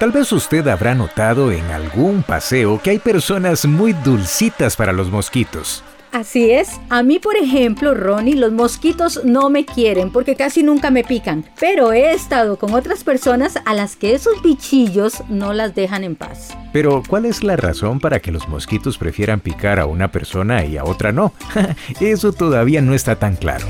Tal vez usted habrá notado en algún paseo que hay personas muy dulcitas para los mosquitos. Así es. A mí, por ejemplo, Ronnie, los mosquitos no me quieren porque casi nunca me pican. Pero he estado con otras personas a las que esos bichillos no las dejan en paz. Pero, ¿cuál es la razón para que los mosquitos prefieran picar a una persona y a otra no? Eso todavía no está tan claro.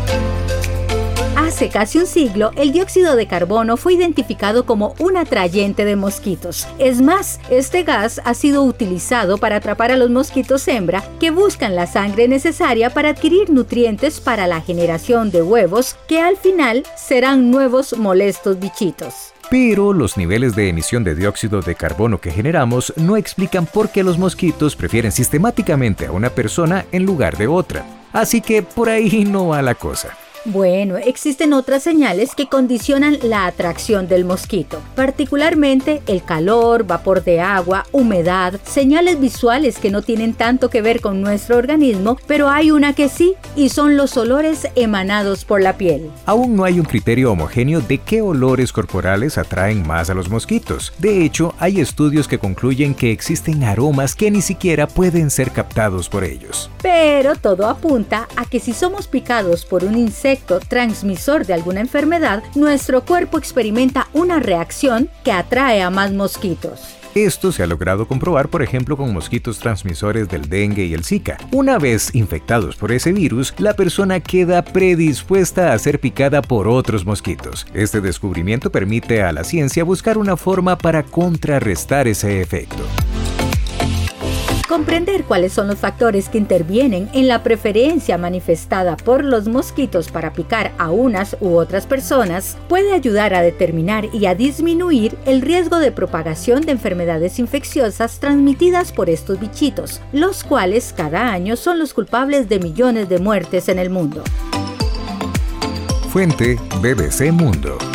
Hace casi un siglo, el dióxido de carbono fue identificado como un atrayente de mosquitos. Es más, este gas ha sido utilizado para atrapar a los mosquitos hembra que buscan la sangre necesaria para adquirir nutrientes para la generación de huevos que al final serán nuevos molestos bichitos. Pero los niveles de emisión de dióxido de carbono que generamos no explican por qué los mosquitos prefieren sistemáticamente a una persona en lugar de otra. Así que por ahí no va la cosa. Bueno, existen otras señales que condicionan la atracción del mosquito, particularmente el calor, vapor de agua, humedad, señales visuales que no tienen tanto que ver con nuestro organismo, pero hay una que sí, y son los olores emanados por la piel. Aún no hay un criterio homogéneo de qué olores corporales atraen más a los mosquitos. De hecho, hay estudios que concluyen que existen aromas que ni siquiera pueden ser captados por ellos. Pero todo apunta a que si somos picados por un insecto transmisor de alguna enfermedad, nuestro cuerpo experimenta una reacción que atrae a más mosquitos. Esto se ha logrado comprobar, por ejemplo, con mosquitos transmisores del dengue y el Zika. Una vez infectados por ese virus, la persona queda predispuesta a ser picada por otros mosquitos. Este descubrimiento permite a la ciencia buscar una forma para contrarrestar ese efecto. Comprender cuáles son los factores que intervienen en la preferencia manifestada por los mosquitos para picar a unas u otras personas puede ayudar a determinar y a disminuir el riesgo de propagación de enfermedades infecciosas transmitidas por estos bichitos, los cuales cada año son los culpables de millones de muertes en el mundo. Fuente: BBC Mundo.